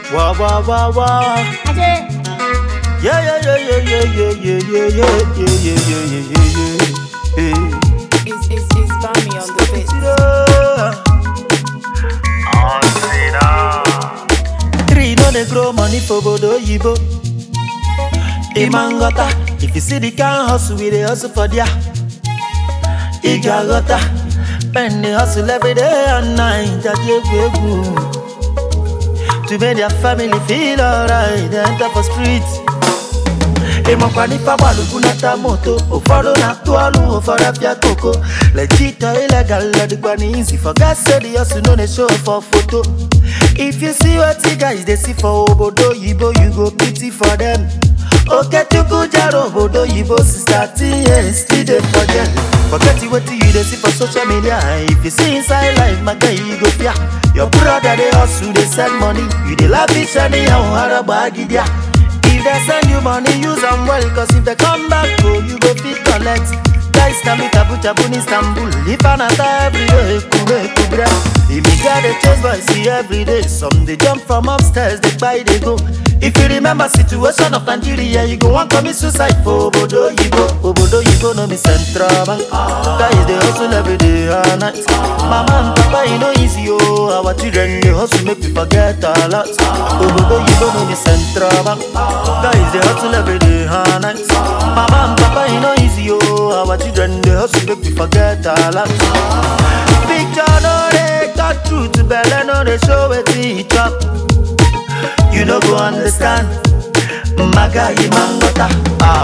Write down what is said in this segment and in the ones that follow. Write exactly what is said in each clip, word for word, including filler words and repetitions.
Wah wah wah wah. Yeah yeah yeah yeah yeah yeah yeah yeah yeah yeah yeah yeah yeah yeah. It's it's it's Bami on the beat. Three no dey grow money for bodo yibo. Imangota, if you see the kind hustle we dey hustle for dia. Igagota, men dey hustle every day and night. Ajegwegu. To make their family feel alright, they enter for streets. Emokwanifa walukunata moto, uforo na tualu, uforo pia koko. Legit or illegal, ladugwani easy. For God said the hustle no they show for photo. If you see what you guys they see for obodo yibo, you go pity for them. Okay, to go jaro obodo yibo, sister T S still dey for them. Forget what you they see for social media. If you see inside life, my guy you go fear. Your brother they hustle, they send money. You they lavish and they have hard bag ya. If they send you money, use them well. Cause if they come back, oh, you go fit collect. Guys can be tabu tabu in Istanbul. If I not every day, kube kubra. If you got a chase boy, see every day. Some they jump from upstairs, they buy, they go. If you remember situation of Nigeria, you go and commit suicide for Obodo Yibo. Obodo Yibo no be central bank. Guys they hustle every day and night. Mama and papa, you know easy oh. Our children they hustle make we forget a lot. Obodo Yibo no be central bank. Guys they hustle every day and night. Mama and papa, you know easy oh. Our children they hustle make we forget a lot. Picture no they cut through to Belen no they show it each up. You no go understand. Maga imangota. Ah.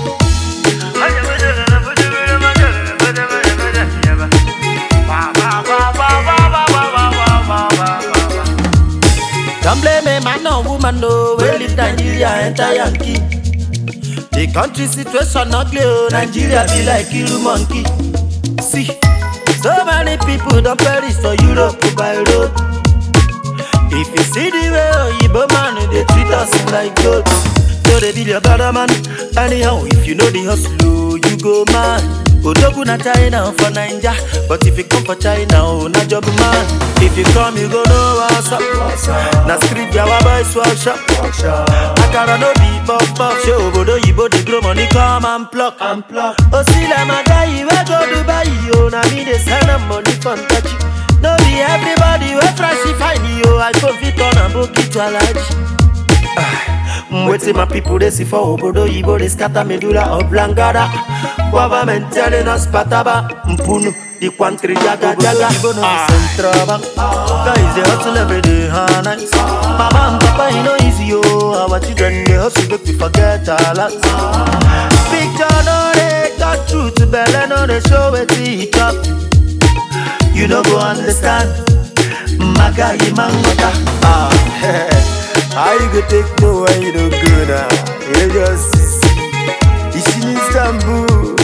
Don't blame a man or woman, no. We live Nigeria, enter Yankee. The country situation not clear. Nigeria be like Kiru monkey. See, so many people don't perish for Europe by road. If you see the way Oyibo man, they treat us like goats. So they be your brother man. Anyhow, if you know the hustle, you go man. Odogu na China for Ninja. But if you come for China, oh, na job man. If you come, you go know what's up. Na script ya boy swag shop. Akara no be pop pop. Show Obodo Yibo they grow money come and pluck. Oh, see la my guy, we go Dubai. Oh, na me they send them money from touchy. No be everybody we flashy fine yo. I go fit on and book it to a large. Waiting my people they see for Obodo Yibo they scatter medulla oblongata. Government telling us pataba mpunu the country jaga jaga. Yibo no central bank. Guys they hustle every day and night. Mama and papa you know easy yo. Our children they hustle make we forget a lot. Picture no they got through to Belen no they show it each up. You no go understand. Maga imangota. Ah, how you go take no when you don't go now? You just it's in Istanbul.